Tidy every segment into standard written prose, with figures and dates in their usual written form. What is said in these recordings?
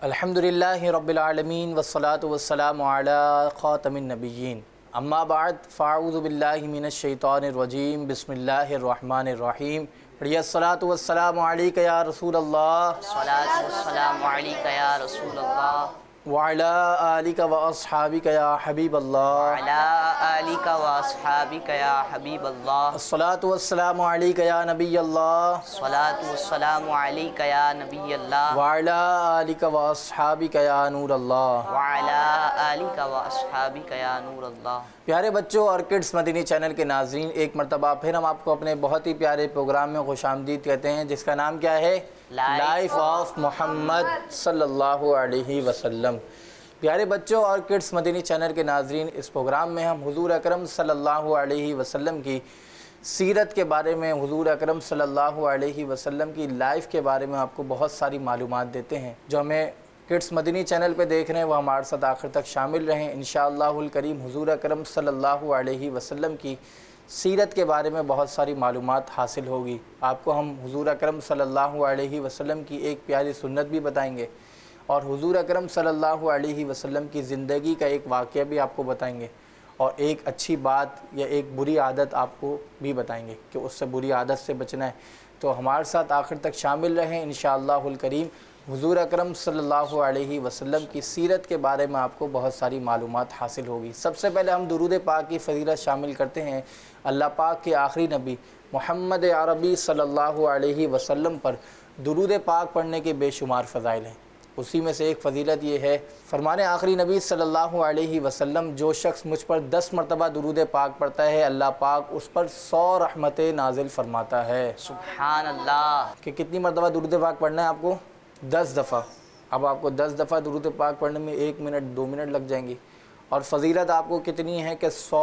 الحمدللہ رب العالمین والصلاة والسلام علی خاتم النبیین اما بعد فاعوذ باللہ من الشیطان الرجیم بسم اللہ الرحمن الرحیم پڑھیے الصلاة والسلام علیکہ یا رسول اللہ الصلاة والسلام علیکہ یا رسول اللہ وعلی آلکہ واصحابکہ یا حبیب اللہ وعلی آلکہ واصحابکہ یا حبیب اللہ الصلاة والسلام علیکہ یا نبی اللہ الصلاة والسلام علیکہ یا نبی اللہ وعلی آلکہ واصحابکہ یا نور اللہ وعلی آلکہ واصحابکہ یا نور اللہ۔ پیارے بچوں اور کڈز مدنی چینل کے ناظرین، ایک مرتبہ پھر ہم آپ کو اپنے بہت ہی پیارے پروگرام میں خوش آمدید کہتے ہیں، جس کا نام کیا ہے؟ لائف آف محمد صلی اللہ علیہ وسلم۔ پیارے بچوں اور کڈز مدنی چینل کے ناظرین، اس پروگرام میں ہم حضور اکرم صلی اللہ علیہ وسلم کی سیرت کے بارے میں، حضور اکرم صلی اللہ علیہ وسلم کی لائف کے بارے میں آپ کو بہت ساری معلومات دیتے ہیں۔ جو ہمیں کڈز مدنی چینل پہ دیکھ رہے ہیں وہ ہمارے ساتھ آخر تک شامل رہیں۔ انشاءاللہ الکریم حضور اکرم صلی اللہ علیہ وسلم کی سیرت کے بارے میں بہت ساری معلومات حاصل ہوگی۔ آپ کو ہم حضور اکرم صلی اللہ علیہ وسلم کی ایک پیاری سنت بھی بتائیں گے، اور حضور اکرم صلی اللہ علیہ وسلم کی زندگی کا ایک واقعہ بھی آپ کو بتائیں گے، اور ایک اچھی بات یا ایک بری عادت آپ کو بھی بتائیں گے کہ اس سے بری عادت سے بچنا ہے۔ تو ہمارے ساتھ آخر تک شامل رہیں۔ انشاءاللہ الکریم حضور اکرم صلی اللہ علیہ وسلم کی سیرت کے بارے میں آپ کو بہت ساری معلومات حاصل ہوگی۔ سب سے پہلے ہم درود پاک کی فضیلت شامل کرتے ہیں۔ اللہ پاک کے آخری نبی محمد عربی صلی اللہ علیہ وسلم پر درود پاک پڑھنے کے بے شمار فضائل ہیں۔ اسی میں سے ایک فضیلت یہ ہے، فرمان آخری نبی صلی اللہ علیہ وسلم، جو شخص مجھ پر 10 مرتبہ درود پاک پڑھتا ہے، اللہ پاک اس پر 100 رحمتیں نازل فرماتا ہے۔ سبحان اللہ۔ کہ کتنی مرتبہ درود پاک پڑھنا ہے آپ کو؟ 10 دفعہ۔ اب آپ کو 10 دفعہ درود پاک پڑھنے میں 1 منٹ 2 منٹ لگ جائیں گی، اور فضیلت آپ کو کتنی ہے کہ 100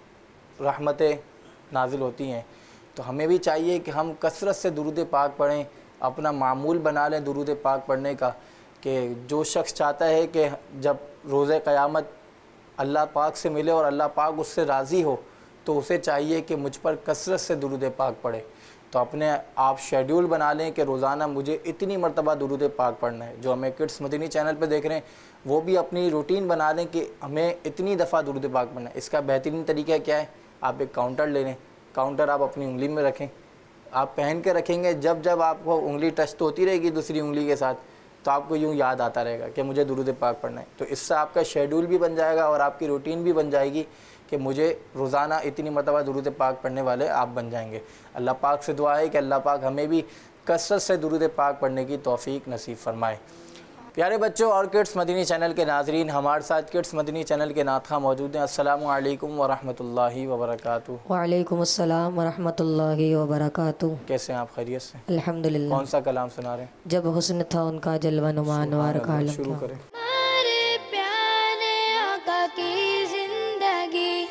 رحمتیں نازل ہوتی ہیں۔ تو ہمیں بھی چاہیے کہ ہم کثرت سے درود پاک پڑھیں، اپنا معمول بنا لیں درود پاک پڑھنے کا، کہ جو شخص چاہتا ہے کہ جب روز قیامت اللہ پاک سے ملے اور اللہ پاک اس سے راضی ہو، تو اسے چاہیے کہ مجھ پر کثرت سے درود پاک پڑھے۔ تو اپنے آپ شیڈیول بنا لیں کہ روزانہ مجھے اتنی مرتبہ درود پاک پڑھنا ہے۔ جو ہمیں کڈز مدنی چینل پہ دیکھ رہے ہیں وہ بھی اپنی روٹین بنا لیں کہ ہمیں اتنی دفعہ درود پاک پڑھنا ہے۔ اس کا بہترین طریقہ کیا ہے؟ آپ ایک کاؤنٹر لے لیں، کاؤنٹر آپ اپنی انگلی میں رکھیں، آپ پہن کے رکھیں گے، جب جب آپ کو انگلی ٹچ تو ہوتی رہے گی دوسری انگلی کے ساتھ، تو آپ کو یوں یاد آتا رہے گا کہ مجھے درود پاک پڑھنا ہے۔ تو اس سے آپ کا شیڈول بھی بن جائے گا اور آپ کی روٹین بھی بن جائے گی کہ مجھے روزانہ اتنی مرتبہ درود پاک پڑھنے والے آپ بن جائیں گے۔ اللہ پاک سے دعا ہے کہ اللہ پاک ہمیں بھی کثرت سے درود پاک پڑھنے کی توفیق نصیب فرمائے۔ پیارے بچوں اور کڈز مدنی چینل کے ناظرین، ہمارے ساتھ کڈز مدنی چینل کے ناطق موجود ہیں۔ السلام علیکم ورحمۃ اللہ وبرکاتہ۔ وعلیکم السلام ورحمۃ اللہ وبرکاتہ۔ کیسے ہیں آپ؟ خیریت سے؟ الحمدللہ۔ کون سا کلام سنا رہے ہیں؟ جب حسن تھا ان کا جلوہ نما انوار کا عالم شروع تھا۔ کریں۔ ہمارے پیارے آقا کی زندگی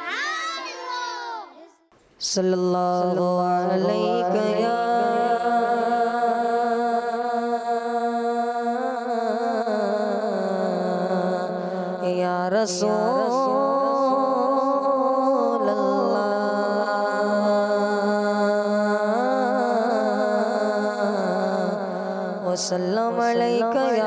صلی اللہ علیہ یا رسول اللہ وسلم علیکہ یا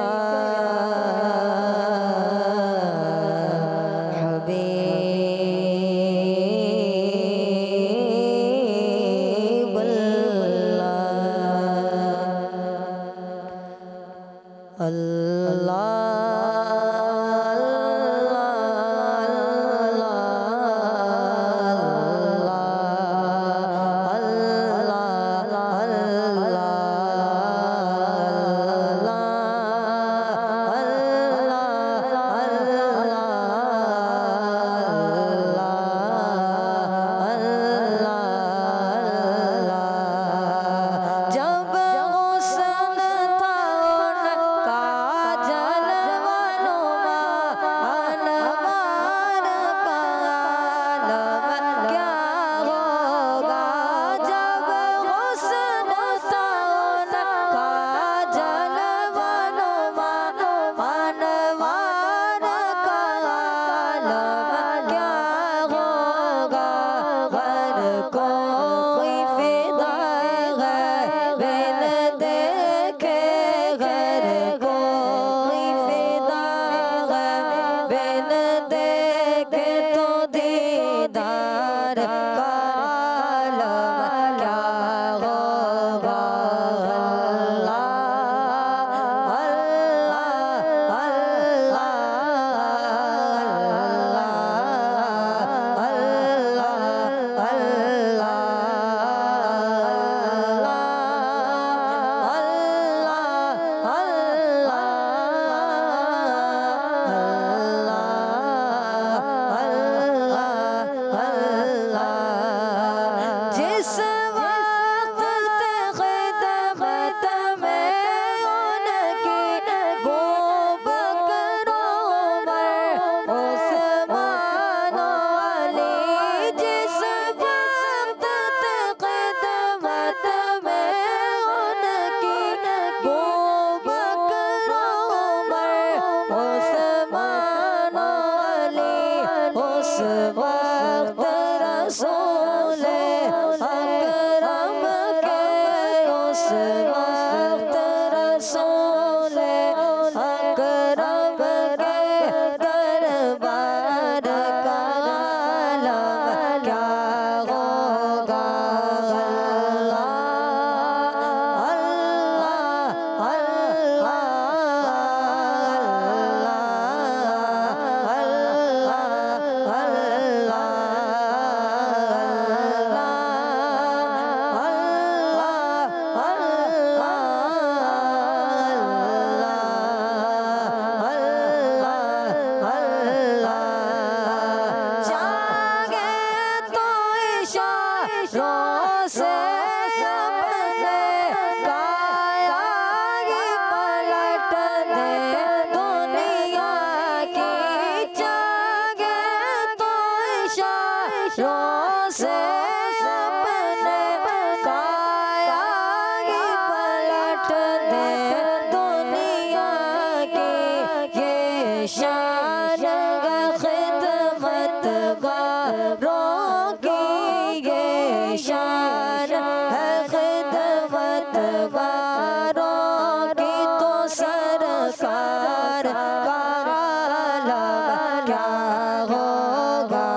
طلبگاروں کی تو سرکار کا عالم کیا ہوگا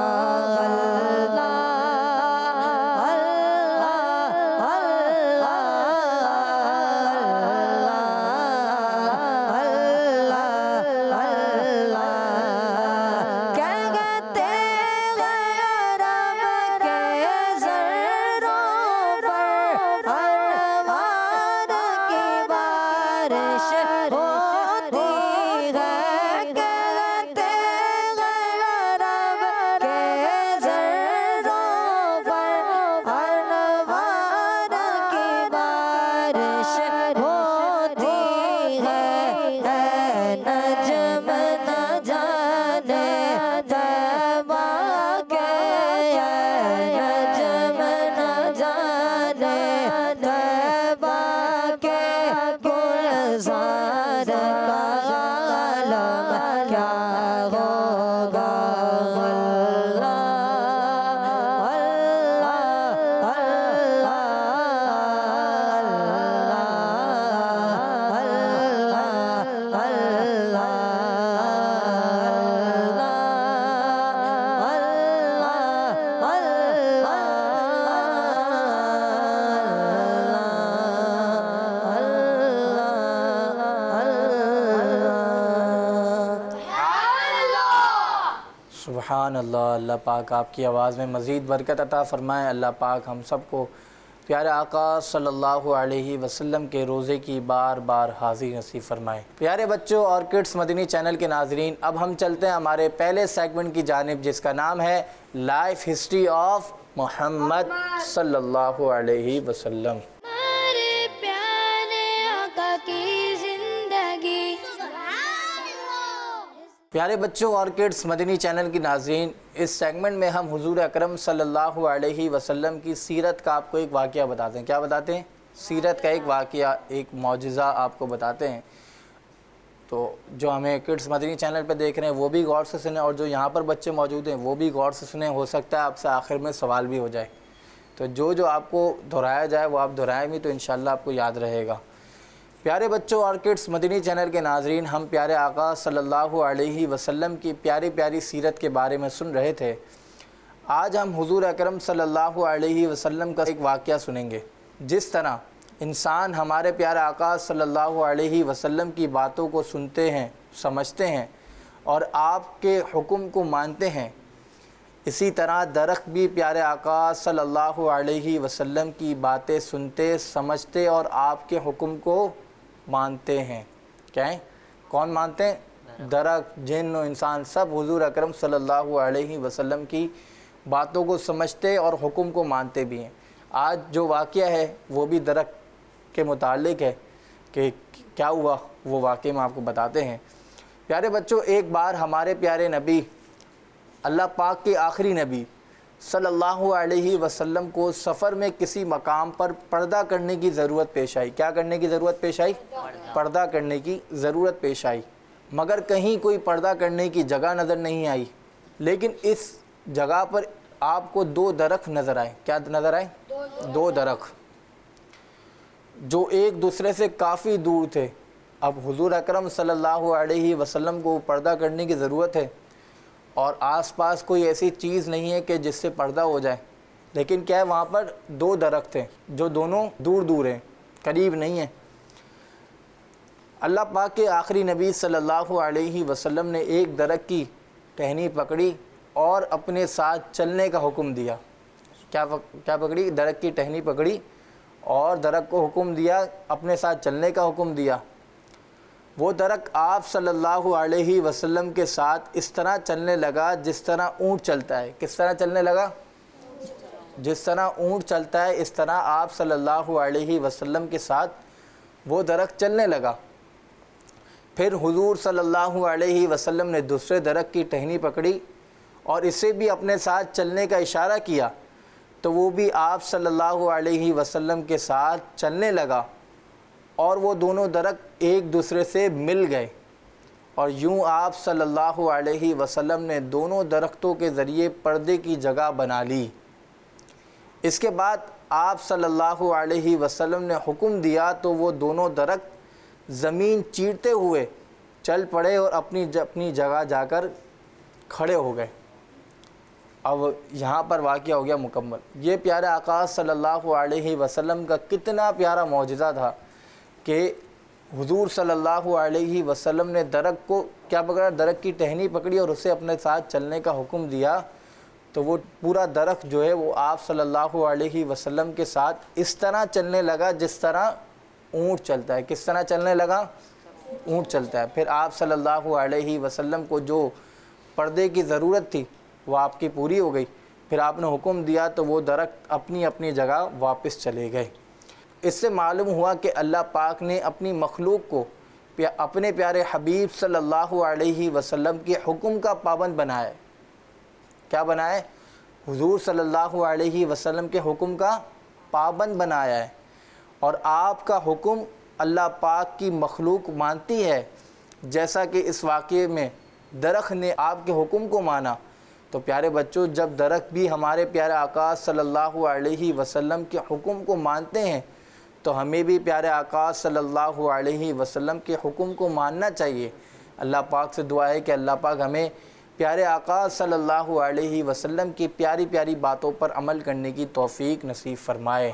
سبحان اللہ۔ اللہ پاک آپ کی آواز میں مزید برکت عطا فرمائے۔ اللہ پاک ہم سب کو پیارے آقا صلی اللہ علیہ وسلم کے روزے کی بار بار حاضری نصیب فرمائے۔ پیارے بچوں اور کڈس مدنی چینل کے ناظرین، اب ہم چلتے ہیں ہمارے پہلے سیگمنٹ کی جانب، جس کا نام ہے لائف ہسٹری آف محمد صلی اللہ علیہ وسلم۔ ہمارے پیارے آقا کی زندگی۔ پیارے بچوں اور کڈس مدنی چینل کی ناظرین، اس سیگمنٹ میں ہم حضور اکرم صلی اللہ علیہ وسلم کی سیرت کا آپ کو ایک واقعہ بتاتے ہیں۔ کیا بتاتے ہیں؟ سیرت کا ایک واقعہ، ایک معجزہ آپ کو بتاتے ہیں۔ تو جو ہمیں کڈس مدنی چینل پہ دیکھ رہے ہیں وہ بھی غور سے سنیں، اور جو یہاں پر بچے موجود ہیں وہ بھی غور سے سنیں۔ ہو سکتا ہے آپ سے آخر میں سوال بھی ہو جائے، تو جو آپ کو دہرایا جائے وہ آپ دہرائیں بھی تو انشاءاللہ آپ کو یاد رہے گا۔ پیارے بچوں اور کڈس مدنی چینل کے ناظرین، ہم پیارے آقا صلی اللہ علیہ وسلم کی پیاری پیاری سیرت کے بارے میں سن رہے تھے۔ آج ہم حضور اکرم صلی اللہ علیہ وسلم کا ایک واقعہ سنیں گے۔ جس طرح انسان ہمارے پیارے آقا صلی اللہ علیہ وسلم کی باتوں کو سنتے ہیں، سمجھتے ہیں اور آپ کے حکم کو مانتے ہیں، اسی طرح درخت بھی پیارے آقا صلی اللہ علیہ وسلم کی باتیں سنتے، سمجھتے اور آپ کے حکم کو مانتے ہیں۔ کیا ہیں؟ کون مانتے ہیں؟ درخت، جن و انسان، سب حضور اکرم صلی اللہ علیہ وسلم کی باتوں کو سمجھتے اور حکم کو مانتے بھی ہیں۔ آج جو واقعہ ہے وہ بھی درخت کے متعلق ہے کہ کیا ہوا، وہ واقعہ میں آپ کو بتاتے ہیں۔ پیارے بچوں، ایک بار ہمارے پیارے نبی، اللہ پاک کے آخری نبی صلی اللہ علیہ وسلم کو سفر میں کسی مقام پر پردہ کرنے کی ضرورت پیش آئی۔ کیا کرنے کی ضرورت پیش آئی؟ پردہ کرنے کی ضرورت پیش آئی، مگر کہیں کوئی پردہ کرنے کی جگہ نظر نہیں آئی۔ لیکن اس جگہ پر آپ کو دو درخت نظر آئے۔ کیا نظر آئے؟ دو درخت جو ایک دوسرے سے کافی دور تھے۔ اب حضور اکرم صلی اللہ علیہ وسلم کو پردہ کرنے کی ضرورت ہے اور آس پاس کوئی ایسی چیز نہیں ہے کہ جس سے پردہ ہو جائے، لیکن کیا ہے، وہاں پر دو درخت ہیں جو دونوں دور دور ہیں، قریب نہیں ہیں۔ اللہ پاک کے آخری نبی صلی اللہ علیہ وسلم نے ایک درخت کی ٹہنی پکڑی اور اپنے ساتھ چلنے کا حکم دیا۔ کیا پکڑی؟ درخت کی ٹہنی پکڑی اور درخت کو حکم دیا، اپنے ساتھ چلنے کا حکم دیا۔ وہ درخت آپ صلی اللہ علیہ وسلم کے ساتھ اس طرح چلنے لگا جس طرح اونٹ چلتا ہے۔ کس طرح چلنے لگا؟ جس طرح اونٹ چلتا ہے اس طرح آپ صلی اللہ علیہ وسلم کے ساتھ وہ درخت چلنے لگا۔ پھر حضور صلی اللہ علیہ وسلم نے دوسرے درخت کی ٹہنی پکڑی اور اسے بھی اپنے ساتھ چلنے کا اشارہ کیا، تو وہ بھی آپ صلی اللہ علیہ وسلم کے ساتھ چلنے لگا اور وہ دونوں درخت ایک دوسرے سے مل گئے، اور یوں آپ صلی اللہ علیہ وسلم نے دونوں درختوں کے ذریعے پردے کی جگہ بنا لی۔ اس کے بعد آپ صلی اللہ علیہ وسلم نے حکم دیا تو وہ دونوں درخت زمین چیرتے ہوئے چل پڑے اور اپنی جگہ جا کر کھڑے ہو گئے۔ اب یہاں پر واقعہ ہو گیا مکمل۔ یہ پیارے آقا صلی اللہ علیہ وسلم کا کتنا پیارا معجزہ تھا کہ حضور صلی اللہ علیہ وسلم نے درخت کو کیا پکڑا، درخت کی ٹہنی پکڑی اور اسے اپنے ساتھ چلنے کا حکم دیا، تو وہ پورا درخت جو ہے وہ آپ صلی اللہ علیہ وسلم کے ساتھ اس طرح چلنے لگا جس طرح اونٹ چلتا ہے۔ کس طرح چلنے لگا؟ اونٹ چلتا ہے۔ پھر آپ صلی اللہ علیہ وسلم کو جو پردے کی ضرورت تھی وہ آپ کی پوری ہو گئی۔ پھر آپ نے حکم دیا تو وہ درخت اپنی اپنی جگہ واپس چلے گئے۔ اس سے معلوم ہوا کہ اللہ پاک نے اپنی مخلوق کو اپنے پیارے حبیب صلی اللہ علیہ وسلم کے حکم کا پابند بنایا ہے۔ کیا بنایا ہے؟ حضور صلی اللہ علیہ وسلم کے حکم کا پابند بنایا ہے، اور آپ کا حکم اللہ پاک کی مخلوق مانتی ہے، جیسا کہ اس واقعے میں درخت نے آپ کے حکم کو مانا۔ تو پیارے بچوں، جب درخت بھی ہمارے پیارے آقا صلی اللہ علیہ وسلم کے حکم کو مانتے ہیں تو ہمیں بھی پیارے آقا صلی اللہ علیہ وسلم کے حکم کو ماننا چاہیے۔ اللہ پاک سے دعا ہے کہ اللہ پاک ہمیں پیارے آقا صلی اللہ علیہ وسلم کی پیاری پیاری باتوں پر عمل کرنے کی توفیق نصیب فرمائے۔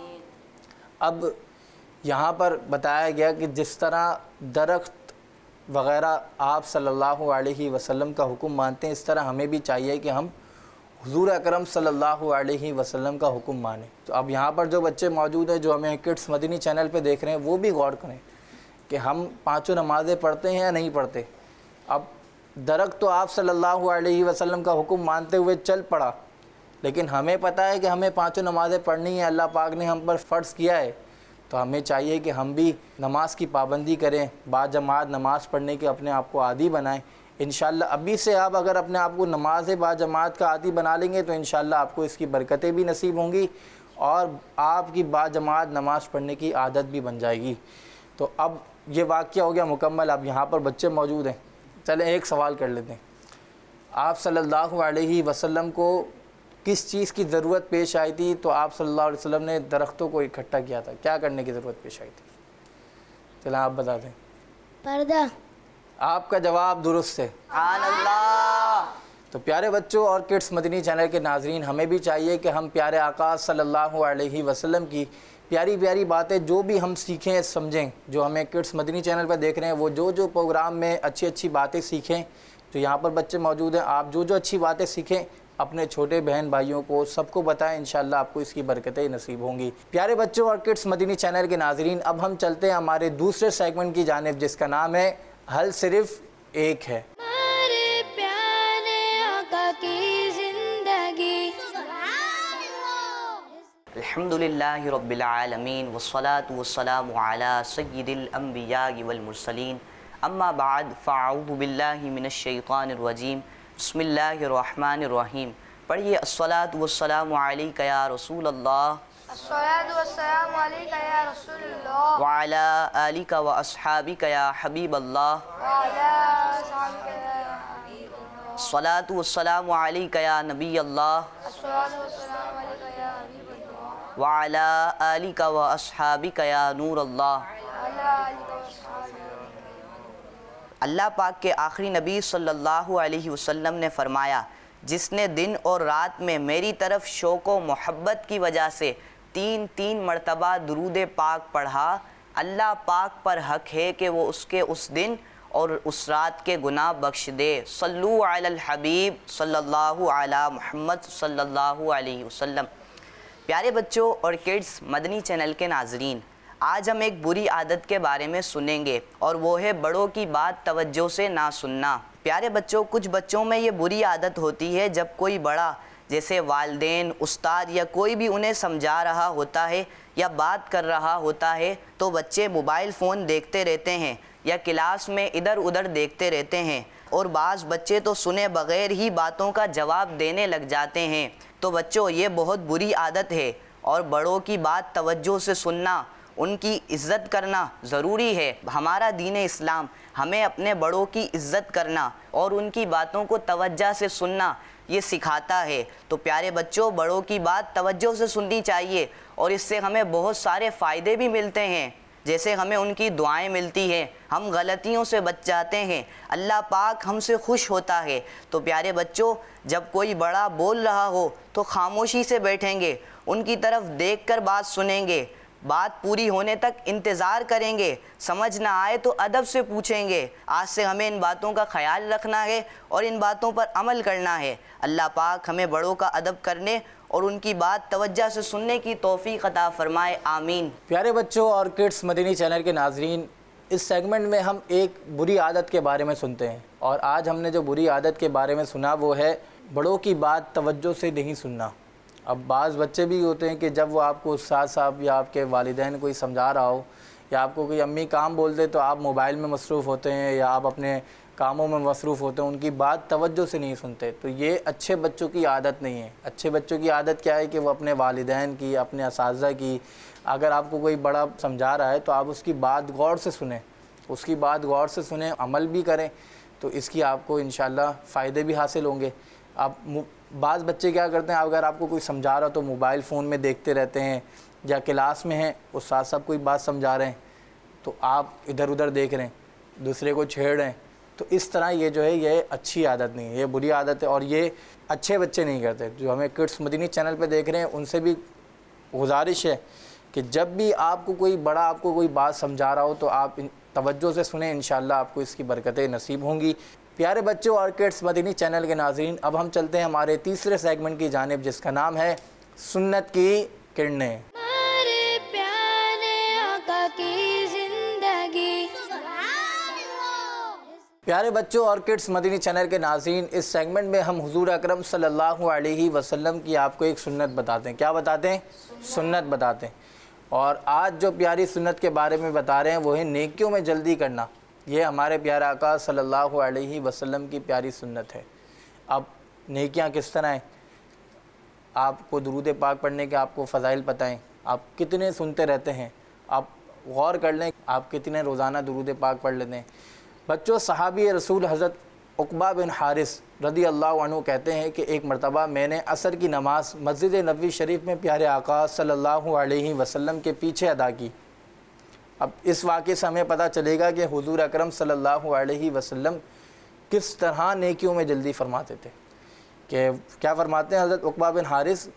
اب یہاں پر بتایا گیا کہ جس طرح درخت وغیرہ آپ صلی اللہ علیہ وسلم کا حکم مانتے ہیں، اس طرح ہمیں بھی چاہیے کہ ہم حضور اکرم صلی اللہ علیہ وسلم کا حکم مانیں۔ تو اب یہاں پر جو بچے موجود ہیں جو ہمیں کڈس مدنی چینل پہ دیکھ رہے ہیں، وہ بھی غور کریں کہ ہم پانچوں نمازیں پڑھتے ہیں یا نہیں پڑھتے۔ اب درخت تو آپ صلی اللہ علیہ وسلم کا حکم مانتے ہوئے چل پڑا، لیکن ہمیں پتہ ہے کہ ہمیں پانچوں نمازیں پڑھنی ہیں، اللہ پاک نے ہم پر فرض کیا ہے، تو ہمیں چاہیے کہ ہم بھی نماز کی پابندی کریں، باجماعت نماز پڑھنے کے اپنے آپ کو عادی بنائیں۔ انشاءاللہ ابھی سے آپ اگر اپنے آپ کو نماز باجماعت کا عادی بنا لیں گے تو انشاءاللہ آپ کو اس کی برکتیں بھی نصیب ہوں گی اور آپ کی باجماعت نماز پڑھنے کی عادت بھی بن جائے گی۔ تو اب یہ واقعہ ہو گیا مکمل۔ اب یہاں پر بچے موجود ہیں، چلیں ایک سوال کر لیتے ہیں۔ آپ صلی اللہ علیہ وسلم کو کس چیز کی ضرورت پیش آئی تھی تو آپ صلی اللہ علیہ وسلم نے درختوں کو اکٹھا کیا تھا؟ کیا کرنے کی ضرورت پیش آئی تھی؟ چلیں آپ بتا دیں۔ پردہ۔ آپ کا جواب درست ہے۔ سبحان اللہ۔ تو پیارے بچوں اور کڈس مدنی چینل کے ناظرین، ہمیں بھی چاہیے کہ ہم پیارے آقا صلی اللہ علیہ وسلم کی پیاری پیاری باتیں جو بھی ہم سیکھیں سمجھیں، جو ہمیں کڈس مدنی چینل پہ دیکھ رہے ہیں وہ جو پروگرام میں اچھی اچھی باتیں سیکھیں، جو یہاں پر بچے موجود ہیں، آپ جو اچھی باتیں سیکھیں اپنے چھوٹے بہن بھائیوں کو سب کو بتائیں، انشاءاللہ آپ کو اس کی برکتیں نصیب ہوں گی۔ پیارے بچوں اور کڈس مدنی چینل کے ناظرین، اب ہم چلتے ہیں ہمارے دوسرے سیگمنٹ کی جانب، جس کا نام ہے حل صرف ایک ہے۔ ہمارے پیارے آقا کی زندگی۔ الحمدللہ رب العالمین والصلاة والسلام علی سید الانبیاء والمرسلین، اما بعد فاعوذ باللہ من الشیطان الرجیم، بسم اللہ الرحمن الرحیم۔ پڑھیے الصلاة والسلام علیکہ یا رسول اللہ، الصلاة والسلام علیکہ یا رسول اللہ، وعلی آلکہ و اصحابکہ یا حبیب اللہ، وعلی اصحابکہ یا حبیب اللہ، الصلاة والسلام علیکہ یا نبی اللہ، الصلاة والسلام علیکہ یا حبیب اللہ، وعلی آلکہ و اصحابکہ یا نور اللہ۔ وعلی آلکہ وصحابکہ۔ اللہ پاک کے آخری نبی صلی اللہ علیہ وسلم نے فرمایا، جس نے دن اور رات میں میری طرف شوق و محبت کی وجہ سے 3 مرتبہ درود پاک پڑھا، اللہ پاک پر حق ہے کہ وہ اس کے اس دن اور اس رات کے گناہ بخش دے۔ صلو علی الحبیب صلی اللہ علی محمد صلی اللہ علیہ وسلم۔ پیارے بچوں اور کڈس مدنی چینل کے ناظرین، آج ہم ایک بری عادت کے بارے میں سنیں گے، اور وہ ہے بڑوں کی بات توجہ سے نہ سننا۔ پیارے بچوں، کچھ بچوں میں یہ بری عادت ہوتی ہے، جب کوئی بڑا جیسے والدین، استاد یا کوئی بھی انہیں سمجھا رہا ہوتا ہے یا بات کر رہا ہوتا ہے تو بچے موبائل فون دیکھتے رہتے ہیں یا کلاس میں ادھر ادھر دیکھتے رہتے ہیں، اور بعض بچے تو سنے بغیر ہی باتوں کا جواب دینے لگ جاتے ہیں۔ تو بچوں، یہ بہت بری عادت ہے، اور بڑوں کی بات توجہ سے سننا، ان کی عزت کرنا ضروری ہے۔ ہمارا دین اسلام ہمیں اپنے بڑوں کی عزت کرنا اور ان کی باتوں کو توجہ سے سننا یہ سکھاتا ہے۔ تو پیارے بچوں، بڑوں کی بات توجہ سے سننی چاہیے اور اس سے ہمیں بہت سارے فائدے بھی ملتے ہیں، جیسے ہمیں ان کی دعائیں ملتی ہیں، ہم غلطیوں سے بچ جاتے ہیں، اللہ پاک ہم سے خوش ہوتا ہے۔ تو پیارے بچوں، جب کوئی بڑا بول رہا ہو تو خاموشی سے بیٹھیں گے، ان کی طرف دیکھ کر بات سنیں گے، بات پوری ہونے تک انتظار کریں گے، سمجھ نہ آئے تو ادب سے پوچھیں گے۔ آج سے ہمیں ان باتوں کا خیال رکھنا ہے اور ان باتوں پر عمل کرنا ہے۔ اللہ پاک ہمیں بڑوں کا ادب کرنے اور ان کی بات توجہ سے سننے کی توفیق عطا فرمائے، آمین۔ پیارے بچوں اور کڈس مدنی چینل کے ناظرین، اس سیگمنٹ میں ہم ایک بری عادت کے بارے میں سنتے ہیں، اور آج ہم نے جو بری عادت کے بارے میں سنا وہ ہے بڑوں کی بات توجہ سے نہیں سننا۔ اب بعض بچے بھی ہوتے ہیں کہ جب وہ آپ کو استاد صاحب یا آپ کے والدین کوئی سمجھا رہا ہو یا آپ کو کوئی امی کام بول دے تو آپ موبائل میں مصروف ہوتے ہیں یا آپ اپنے کاموں میں مصروف ہوتے ہیں، ان کی بات توجہ سے نہیں سنتے۔ تو یہ اچھے بچوں کی عادت نہیں ہے۔ اچھے بچوں کی عادت کیا ہے کہ وہ اپنے والدین کی، اپنے اساتذہ کی، اگر آپ کو کوئی بڑا سمجھا رہا ہے تو آپ اس کی بات غور سے سنیں، اس کی بات غور سے سنیں، عمل بھی کریں، تو اس کی آپ کو انشاءاللہ فائدے بھی حاصل ہوں گے۔ آپ بعض بچے کیا کرتے ہیں، اگر آپ کو کوئی سمجھا رہا تو موبائل فون میں دیکھتے رہتے ہیں، یا کلاس میں ہیں استاد صاحب کوئی بات سمجھا رہے ہیں تو آپ ادھر ادھر دیکھ رہے ہیں، دوسرے کو چھیڑ رہے ہیں، تو اس طرح یہ جو ہے یہ اچھی عادت نہیں ہے، یہ بری عادت ہے، اور یہ اچھے بچے نہیں کرتے۔ جو ہمیں کڈس مدنی چینل پہ دیکھ رہے ہیں ان سے بھی گزارش ہے کہ جب بھی آپ کو کوئی بڑا آپ کو کوئی بات سمجھا رہا ہو تو آپ توجہ سے سنیں، انشاءاللہ آپ کو اس کی برکتیں نصیب ہوں گی۔ پیارے بچوں اور کڈس مدنی چینل کے ناظرین، اب ہم چلتے ہیں ہمارے تیسرے سیگمنٹ کی جانب، جس کا نام ہے سنت کی کرنیں۔ ہمارے پیارے آقا کی زندگی۔ پیارے بچوں اور کڈس مدنی چینل کے ناظرین، اس سیگمنٹ میں ہم حضور اکرم صلی اللہ علیہ وسلم کی آپ کو ایک سنت بتاتے ہیں۔ کیا بتاتے ہیں؟ سنت بتاتے ہیں۔ اور آج جو پیاری سنت کے بارے میں بتا رہے ہیں وہ ہے نیکیوں میں جلدی کرنا۔ یہ ہمارے پیارے آقا صلی اللہ علیہ وسلم کی پیاری سنت ہے۔ اب نیکیاں کس طرح ہیں؟ آپ کو درود پاک پڑھنے کے آپ کو فضائل پتہ ہیں، آپ کتنے سنتے رہتے ہیں، آپ غور کر لیں آپ کتنے روزانہ درود پاک پڑھ لیتے ہیں۔ بچوں، صحابی رسول حضرت عقبہ بن حارث رضی اللہ عنہ کہتے ہیں کہ ایک مرتبہ میں نے عصر کی نماز مسجد نبوی شریف میں پیارے آقا صلی اللہ علیہ وسلم کے پیچھے ادا کی۔ اب اس واقعے سے ہمیں پتہ چلے گا کہ حضور اکرم صلی اللہ علیہ وسلم کس طرح نیکیوں میں جلدی فرماتے تھے۔ کہ کیا فرماتے ہیں حضرت عقبہ بن حارث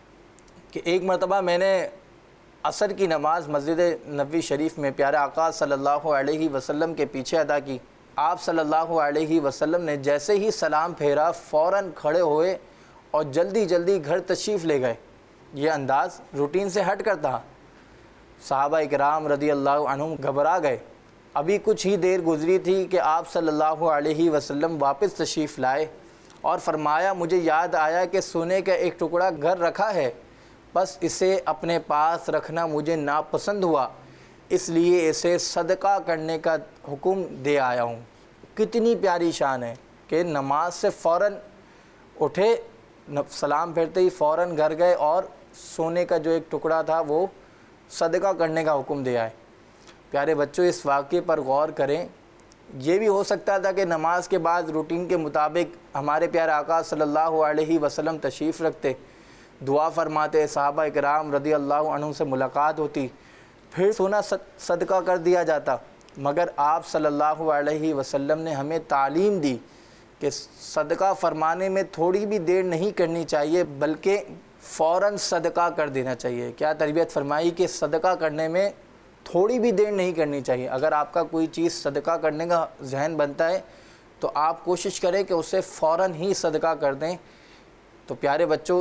کہ ایک مرتبہ میں نے عصر کی نماز مسجد نبوی شریف میں پیارے آقا صلی اللہ علیہ وسلم کے پیچھے ادا کی۔ آپ صلی اللہ علیہ وسلم نے جیسے ہی سلام پھیرا فوراً کھڑے ہوئے اور جلدی جلدی گھر تشریف لے گئے۔ یہ انداز روٹین سے ہٹ کر تھا۔ صحابہ اکرام رضی اللہ عنہم گھبرا گئے۔ ابھی کچھ ہی دیر گزری تھی کہ آپ صلی اللہ علیہ وسلم واپس تشریف لائے اور فرمایا مجھے یاد آیا کہ سونے کا ایک ٹکڑا گھر رکھا ہے، بس اسے اپنے پاس رکھنا مجھے ناپسند ہوا، اس لیے اسے صدقہ کرنے کا حکم دے آیا ہوں۔ کتنی پیاری شان ہے کہ نماز سے فوراً اٹھے، سلام پھیرتے ہی فوراً گھر گئے اور سونے کا جو ایک ٹکڑا تھا وہ صدقہ کرنے کا حکم دے آئے۔ پیارے بچوں، اس واقعے پر غور کریں۔ یہ بھی ہو سکتا تھا کہ نماز کے بعد روٹین کے مطابق ہمارے پیارے آقا صلی اللہ علیہ وسلم تشریف رکھتے، دعا فرماتے، صحابہ اکرام رضی اللہ عنہ سے ملاقات ہوتی، پھر سونا صدقہ کر دیا جاتا، مگر آپ صلی اللہ علیہ وسلم نے ہمیں تعلیم دی کہ صدقہ فرمانے میں تھوڑی بھی دیر نہیں کرنی چاہیے بلکہ فوراً صدقہ کر دینا چاہیے۔ کیا تربیت فرمائی کہ صدقہ کرنے میں تھوڑی بھی دیر نہیں کرنی چاہیے۔ اگر آپ کا کوئی چیز صدقہ کرنے کا ذہن بنتا ہے تو آپ کوشش کریں کہ اسے فوراً ہی صدقہ کر دیں۔ تو پیارے بچوں،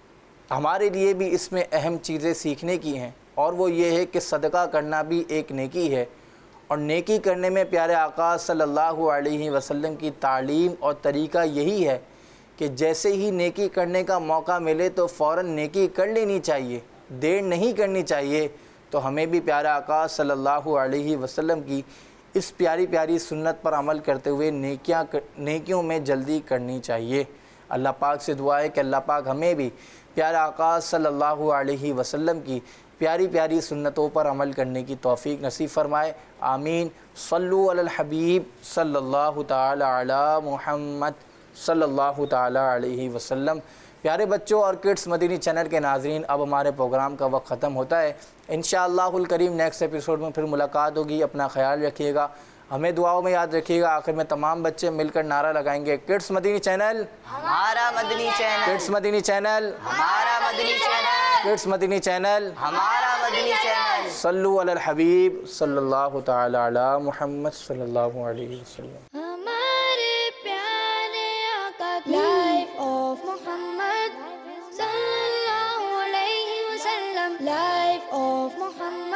ہمارے لیے بھی اس میں اہم چیزیں سیکھنے کی ہیں، اور وہ یہ ہے کہ صدقہ کرنا بھی ایک نیکی ہے، اور نیکی کرنے میں پیارے آقا صلی اللہ علیہ وسلم کی تعلیم اور طریقہ یہی ہے کہ جیسے ہی نیکی کرنے کا موقع ملے تو فوراً نیکی کر لینی چاہیے، دیر نہیں کرنی چاہیے۔ تو ہمیں بھی پیارے آقا صلی اللہ علیہ وسلم کی اس پیاری پیاری سنت پر عمل کرتے ہوئے نیکیوں میں جلدی کرنی چاہیے۔ اللہ پاک سے دعا ہے کہ اللہ پاک ہمیں بھی پیارے آقا صلی اللہ علیہ وسلم کی پیاری پیاری سنتوں پر عمل کرنے کی توفیق نصیب فرمائے، آمین۔ صلو علی الحبیب صلی اللہ تعالی علی محمد صلی اللہ تعالی علیہ وسلم۔ پیارے بچوں اور کڈس مدینی چینل کے ناظرین، اب ہمارے پروگرام کا وقت ختم ہوتا ہے۔ انشاءاللہ الکریم نیکسٹ ایپیسوڈ میں پھر ملاقات ہوگی۔ اپنا خیال رکھیے گا، ہمیں دعاؤں میں یاد رکھیے گا۔ آخر میں تمام بچے مل کر نعرہ لگائیں گے، کڈس مدینی چینل ہمارا مدنی چینل، کڈس مدینی چینل ہمارا مدنی چینل، کڈس مدینی چینل، ہمارا مدنی چینل۔ صلو علی الحبیب صلی اللہ تعالی علی محمد صلی اللہ علیہ وسلم۔ ہمارے پیارے آقا کی لائف آف محمد صلی اللہ علیہ وسلم، لائف آف محمد